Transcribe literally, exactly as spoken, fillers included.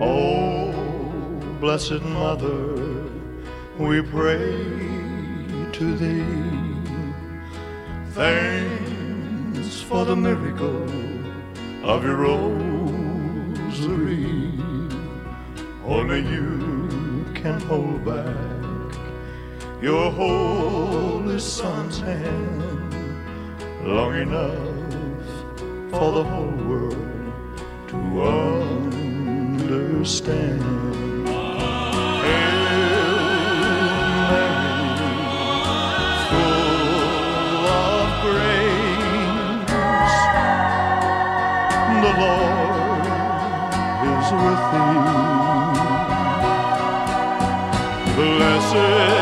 Oh, Blessed Mother, we pray to thee. Thanks for the miracle of your rosary. Only you can hold back your holy Son's hand long enough for the whole world to understand. Hail Mary, full of grace, the Lord is with thee. Blessed